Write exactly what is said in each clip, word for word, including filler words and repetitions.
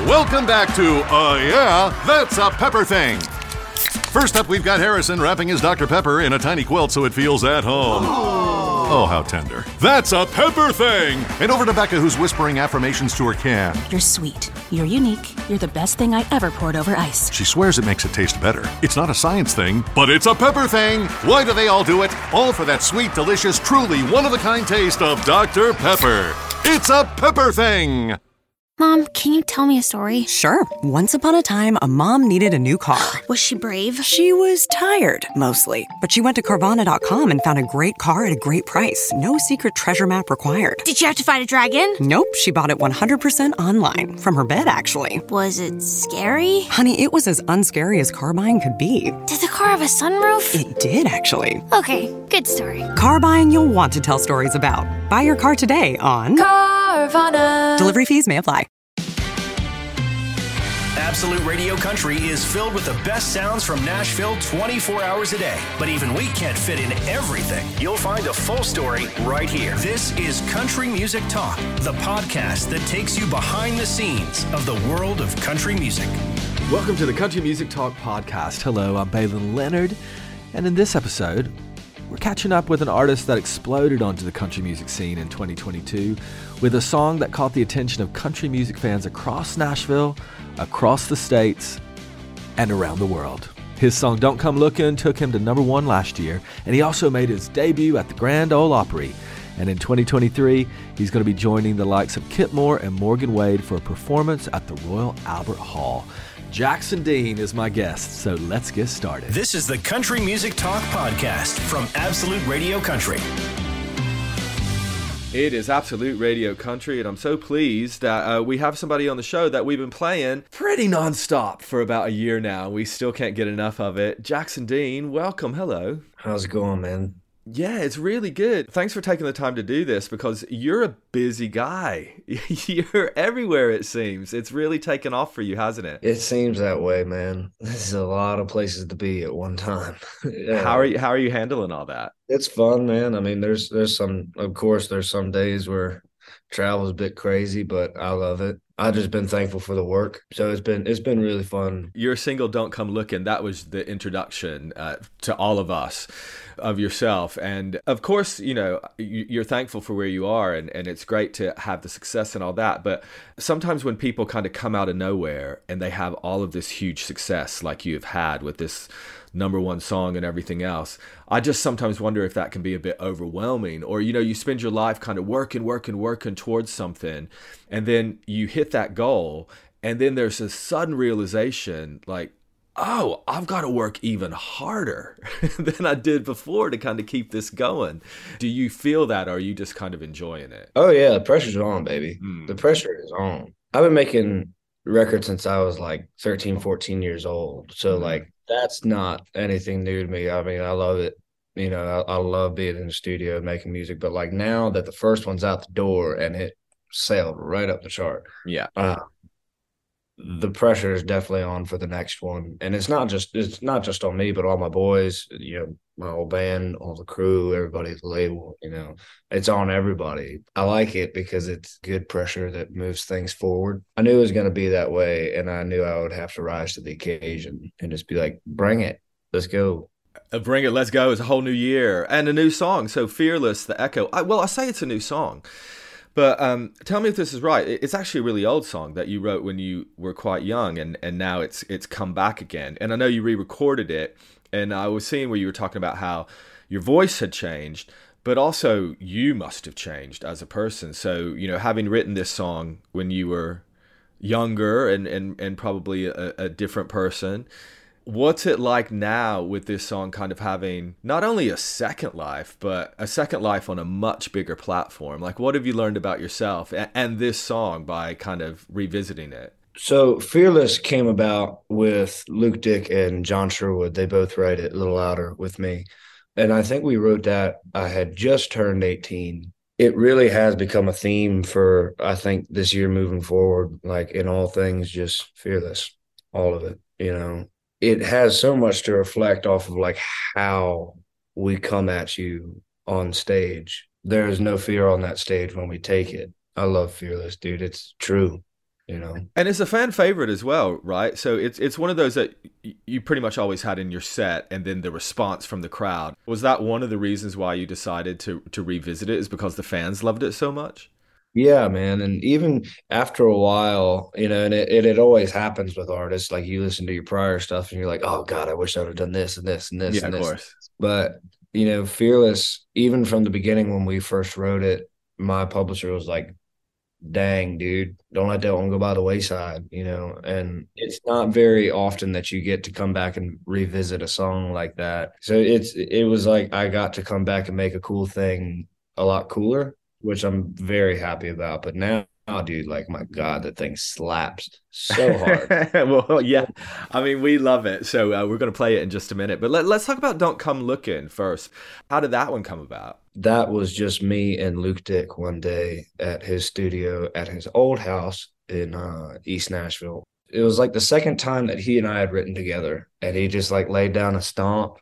Welcome back to Uh Yeah, That's a Pepper Thing. First up, we've got Harrison wrapping his Doctor Pepper in a tiny quilt so it feels at home. Oh, how tender. That's a Pepper Thing! And over to Becca, who's whispering affirmations to her can. You're sweet. You're unique. You're the best thing I ever poured over ice. She swears it makes it taste better. It's not a science thing, but it's a Pepper Thing! Why do they all do it? All for that sweet, delicious, truly one-of-a-kind taste of Doctor Pepper. It's a Pepper Thing! Mom, can you tell me a story? Sure. Once upon a time, a mom needed a new car. Was she brave? She was tired, mostly. But she went to Carvana dot com and found a great car at a great price. No secret treasure map required. Did she have to fight a dragon? Nope. She bought it one hundred percent online. From her bed, actually. Was it scary? Honey, it was as unscary as car buying could be. Did the car have a sunroof? It did, actually. Okay, good story. Car buying you'll want to tell stories about. Buy your car today on Carvana. Delivery fees may apply. Absolute Radio Country is filled with the best sounds from Nashville twenty-four hours a day. But even we can't fit in everything. You'll find a full story right here. This is Country Music Talk, the podcast that takes you behind the scenes of the world of country music. Welcome to the Country Music Talk podcast. Hello, I'm Balin Leonard, and in this episode, we're catching up with an artist that exploded onto the country music scene in twenty twenty-two with a song that caught the attention of country music fans across Nashville, across the states, and around the world. His song Don't Come Lookin' took him to number one last year, and he also made his debut at the Grand Ole Opry. And in twenty twenty-three, he's going to be joining the likes of Kip Moore and Morgan Wade for a performance at the Royal Albert Hall. Jackson Dean is my guest, so let's get started. This is the Country Music Talk podcast from Absolute Radio Country. It is Absolute Radio Country, and I'm so pleased that uh, we have somebody on the show that we've been playing pretty nonstop for about a year now. We still can't get enough of it. Jackson Dean, welcome. Hello. How's it going, man? Yeah, it's really good. Thanks for taking the time to do this because you're a busy guy. You're everywhere, it seems. It's really taken off for you, hasn't it? It seems that way, man. There's a lot of places to be at one time. Yeah. How are you, how are you handling all that? It's fun, man. I mean, there's there's some, of course, there's some days where travel is a bit crazy, but I love it. I've just been thankful for the work. So it's been it's been really fun. Your single Don't Come Lookin', that was the introduction uh, to all of us of yourself. And of course, you know, you're thankful for where you are and, and it's great to have the success and all that. But sometimes when people kind of come out of nowhere and they have all of this huge success like you've had with this number one song and everything else, I just sometimes wonder if that can be a bit overwhelming. Or, you know, you spend your life kind of working, working, working towards something, and then you hit that goal, and then there's a sudden realization like, oh, I've got to work even harder than I did before to kind of keep this going. Do you feel that, or are you just kind of enjoying it? Oh, yeah, the pressure's on, baby. Mm. The pressure is on. I've been making records since I was like thirteen, fourteen years old. So, mm. like, that's not anything new to me. I mean, I love it. You know, I, I love being in the studio and making music. But like now that the first one's out the door and it sailed right up the chart, yeah, uh, the pressure is definitely on for the next one. And it's not just it's not just on me, but all my boys. You know, my whole band, all the crew, everybody at the label. You know, it's on everybody. I like it because it's good pressure that moves things forward. I knew it was going to be that way, and I knew I would have to rise to the occasion and just be like, "Bring it, let's go." Uh, Bring It, Let's Go is a whole new year and a new song. So Fearless, The Echo. I, well, I say it's a new song, but um, tell me if this is right. It's actually a really old song that you wrote when you were quite young, and, and now it's it's come back again. And I know you re-recorded it, and I was seeing where you were talking about how your voice had changed, but also you must have changed as a person. So, you know, having written this song when you were younger and, and, and probably a, a different person, what's it like now with this song kind of having not only a second life, but a second life on a much bigger platform? Like, what have you learned about yourself and, and this song by kind of revisiting it? So Fearless came about with Luke Dick and John Sherwood. They both write it a little louder with me. And I think we wrote that, I had just turned eighteen. It really has become a theme for, I think, this year moving forward, like in all things, just fearless, all of it, you know. It has so much to reflect off of like how we come at you on stage. There is no fear on that stage when we take it. I love Fearless, dude. It's true. you know. And it's a fan favorite as well, right? So it's it's one of those that y- you pretty much always had in your set, and then the response from the crowd. Was that one of the reasons why you decided to to revisit it, is because the fans loved it so much? Yeah, man. And even after a while, you know, and it, it, it always happens with artists, like you listen to your prior stuff and you're like, oh God, I wish I would have done this and this and this Yeah, and of this. course. But, you know, Fearless, even from the beginning when we first wrote it, my publisher was like, dang, dude, don't let that one go by the wayside, you know. And it's not very often that you get to come back and revisit a song like that. So it's it was like I got to come back and make a cool thing a lot cooler, which I'm very happy about. But now, dude, like, my God, the thing slaps so hard. Well, yeah, I mean, we love it. So uh, we're going to play it in just a minute. But let, let's talk about Don't Come Looking first. How did that one come about? That was just me and Luke Dick one day at his studio at his old house in uh, East Nashville. It was like the second time that he and I had written together, and he just like laid down a stomp,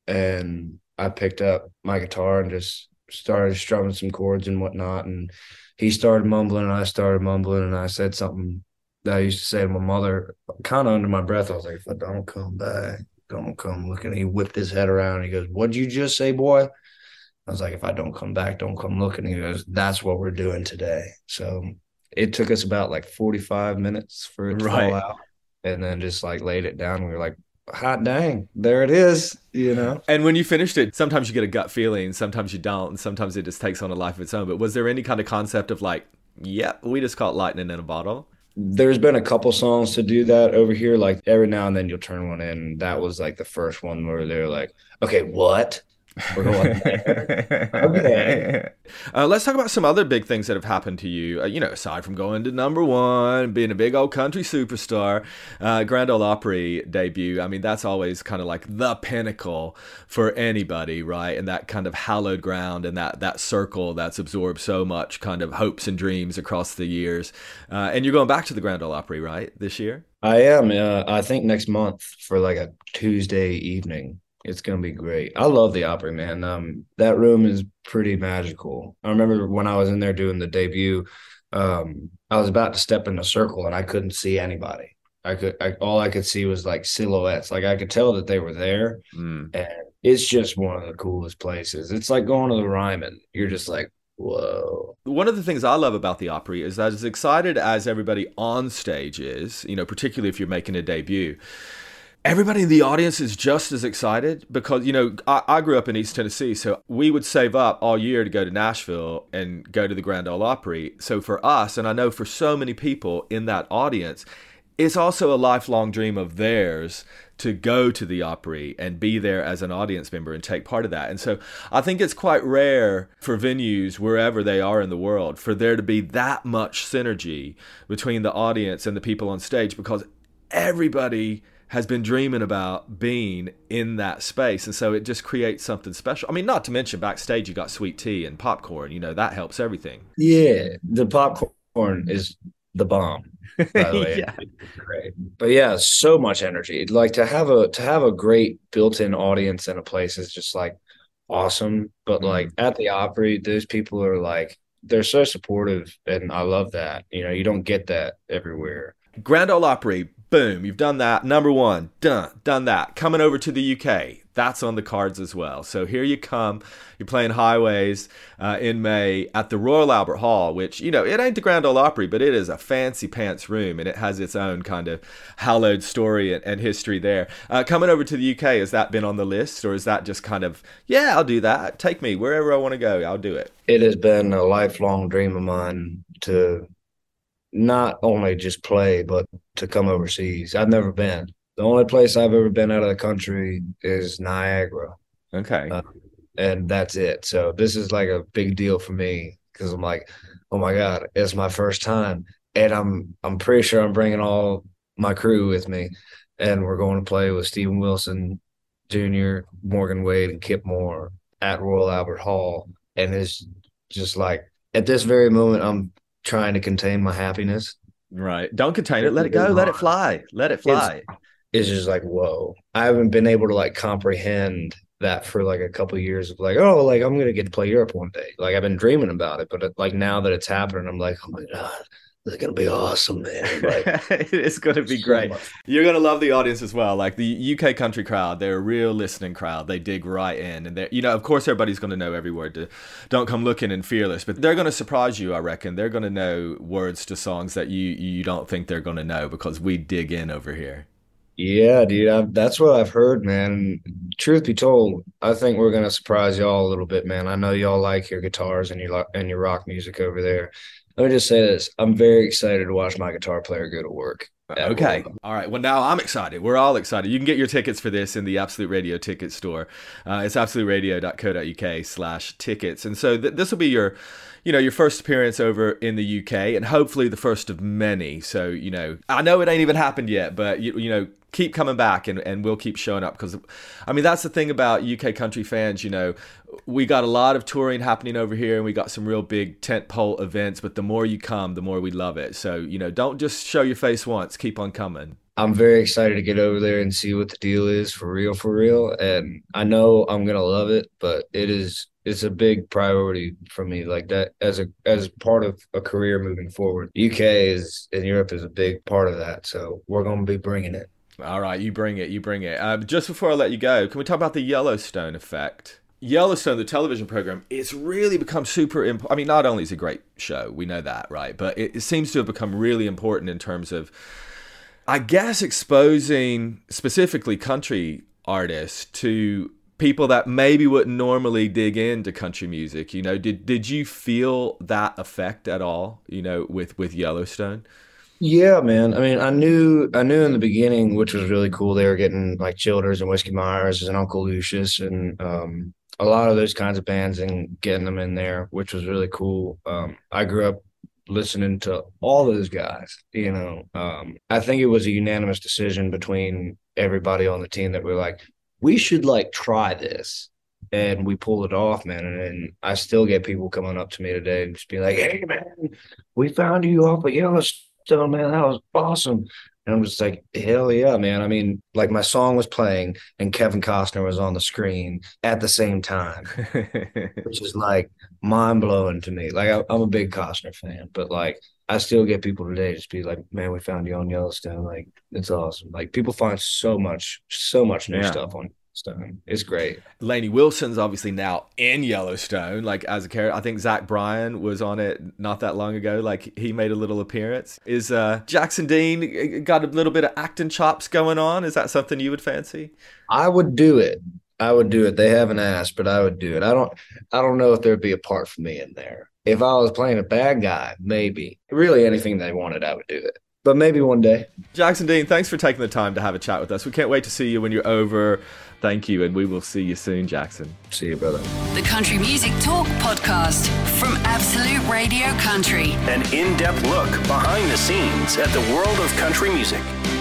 and I picked up my guitar and just started strumming some chords and whatnot. And he started mumbling and I started mumbling, and I said something that I used to say to my mother kind of under my breath. I was like, if I don't come back, don't come looking. He whipped his head around and he goes, what'd you just say, boy? I was like, if I don't come back, don't come looking. He goes, that's what we're doing today. So it took us about like forty-five minutes for it to Right. fall out, and then just like laid it down. We were like, hot dang, there it is, you know? And when you finished it, sometimes you get a gut feeling, sometimes you don't, and sometimes it just takes on a life of its own. But was there any kind of concept of like, yep, we just caught lightning in a bottle? There's been a couple songs to do that over here. Like every now and then you'll turn one in. And that was like the first one where they're like, okay, what? We're going there. Okay. Uh, let's talk about some other big things that have happened to you. Uh, you know, aside from going to number one, being a big old country superstar, uh, Grand Ole Opry debut. I mean, that's always kind of like the pinnacle for anybody, right? And that kind of hallowed ground and that that circle that's absorbed so much kind of hopes and dreams across the years. Uh, and you're going back to the Grand Ole Opry, right, this year? I am. Uh, I think next month for like a Tuesday evening. It's going to be great. I love the Opry, man. Um, that room is pretty magical. I remember when I was in there doing the debut, um, I was about to step in the circle and I couldn't see anybody. I could, I, all I could see was like silhouettes. Like I could tell that they were there. Mm. And it's just one of the coolest places. It's like going to the Ryman. You're just like, whoa. One of the things I love about the Opry is that as excited as everybody on stage is, you know, particularly if you're making a debut, everybody in the audience is just as excited because, you know, I, I grew up in East Tennessee, so we would save up all year to go to Nashville and go to the Grand Ole Opry. So for us, and I know for so many people in that audience, it's also a lifelong dream of theirs to go to the Opry and be there as an audience member and take part of that. And so I think it's quite rare for venues, wherever they are in the world, for there to be that much synergy between the audience and the people on stage, because everybody has been dreaming about being in that space. And so it just creates something special. I mean, not to mention backstage, you got sweet tea and popcorn, you know, that helps everything. Yeah. The popcorn is the bomb, by the way. Yeah. Great. But yeah, so much energy. Like to have a, to have a great built-in audience in a place is just like awesome. But like at the Opry, those people are like, they're so supportive. And I love that. You know, you don't get that everywhere. Grand Ole Opry, boom, you've done that. Number one, done, done that. Coming over to the U K, that's on the cards as well. So here you come. You're playing Highways uh, in May at the Royal Albert Hall, which, you know, it ain't the Grand Ole Opry, but it is a fancy pants room, and it has its own kind of hallowed story and, and history there. Uh, coming over to the U K, has that been on the list, or is that just kind of, yeah, I'll do that. Take me wherever I want to go. I'll do it. It has been a lifelong dream of mine to not only just play, but to come overseas. I've never been. The only place I've ever been out of the country is Niagara. Okay. Uh, and that's it. So this is like a big deal for me because I'm like, oh my God, it's my first time. And I'm I'm pretty sure I'm bringing all my crew with me. And we're going to play with Steven Wilson Junior, Morgan Wade, and Kip Moore at Royal Albert Hall. And it's just like, at this very moment, I'm trying to contain my happiness. Right. Don't contain it. Let it go. Let it fly. Let it fly. It's, it's just like, whoa. I haven't been able to like comprehend that for like a couple of years of like, oh, like I'm going to get to play Europe one day. Like I've been dreaming about it, but it, like now that it's happening, I'm like, oh my God, It's gonna be awesome, man. Like, it's gonna be so great. much. You're gonna love the audience as well. Like the U K country crowd, they're a real listening crowd. They dig right in, and they, you know, of course, everybody's gonna know every word to "Don't Come Looking" and "Fearless," but they're gonna surprise you. I reckon they're gonna know words to songs that you you don't think they're gonna know because we dig in over here. Yeah, dude, I, that's what I've heard, man. Truth be told, I think we're gonna surprise y'all a little bit, man. I know y'all like your guitars and your lo- and your rock music over there. Let me just say this: I'm very excited to watch my guitar player go to work. Okay. All right. Well, now I'm excited. We're all excited. You can get your tickets for this in the Absolute Radio ticket store. Uh, it's absolute radio dot co dot U K slash tickets. And so th- this will be your, you know, your first appearance over in the U K and hopefully the first of many. So, you know, I know it ain't even happened yet, but, you, you know, keep coming back and, and we'll keep showing up because, I mean, that's the thing about U K country fans, you know, we got a lot of touring happening over here and we got some real big tentpole events, but the more you come, the more we love it. So, you know, don't just show your face once, keep on coming. I'm very excited to get over there and see what the deal is for real, for real. And I know I'm going to love it, but it is, it's a big priority for me like that as a, as part of a career moving forward. U K is, and Europe is a big part of that. So we're going to be bringing it. All right, you bring it, you bring it. Uh, just before I let you go, can we talk about the Yellowstone effect? Yellowstone, the television program, it's really become super important. I mean, not only is it a great show, we know that, right? But it, it seems to have become really important in terms of, I guess, exposing specifically country artists to people that maybe wouldn't normally dig into country music. You know, did did you feel that effect at all, you know, with, with Yellowstone? Yeah, man. I mean, I knew I knew in the beginning, which was really cool. They were getting like Childers and Whiskey Myers and Uncle Lucius and um, a lot of those kinds of bands and getting them in there, which was really cool. Um, I grew up listening to all those guys, you know. Um, I think it was a unanimous decision between everybody on the team that we're like, we should like try this. And we pulled it off, man. And, and I still get people coming up to me today and just be like, hey, man, we found you off of Yellowstone. So, man, that was awesome. And I'm just like, hell yeah, man. I mean, like my song was playing and Kevin Costner was on the screen at the same time, which is like mind blowing to me. Like, I, I'm a big Costner fan, but like, I still get people today just be like, man, we found you on Yellowstone. Like, it's awesome. Like, people find so much, so much new yeah. stuff on Yellowstone. It's great. Lainey Wilson's obviously now in Yellowstone, like as a character. I think Zach Bryan was on it not that long ago. Like he made a little appearance. Is uh, Jackson Dean got a little bit of acting chops going on? Is that something you would fancy? I would do it. I would do it. They haven't asked, but I would do it. I don't. I don't know if there'd be a part for me in there. If I was playing a bad guy, maybe. Really, anything they wanted, I would do it. But maybe one day. Jackson Dean, thanks for taking the time to have a chat with us. We can't wait to see you when you're over. Thank you, and we will see you soon, Jackson. See you, brother. The Country Music Talk podcast from Absolute Radio Country. An in-depth look behind the scenes at the world of country music.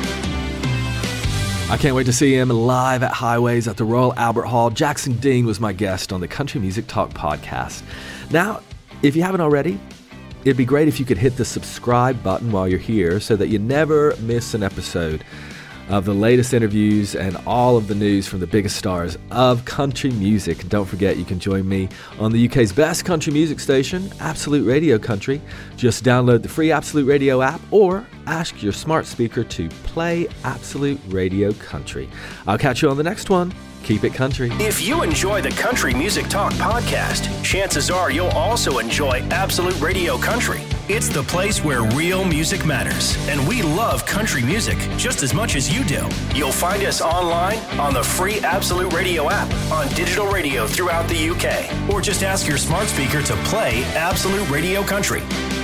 I can't wait to see him live at Highways at the Royal Albert Hall. Jackson Dean was my guest on the Country Music Talk podcast. Now, if you haven't already, it'd be great if you could hit the subscribe button while you're here so that you never miss an episode of the latest interviews and all of the news from the biggest stars of country music. And don't forget, you can join me on the U K's best country music station, Absolute Radio Country. Just download the free Absolute Radio app or ask your smart speaker to play Absolute Radio Country. I'll catch you on the next one. Keep it country. If you enjoy the Country Music Talk podcast, chances are you'll also enjoy Absolute Radio Country. It's the place where real music matters, and we love country music just as much as you do. You'll find us online on the free Absolute Radio app, on digital radio throughout the U K, or just ask your smart speaker to play Absolute Radio Country.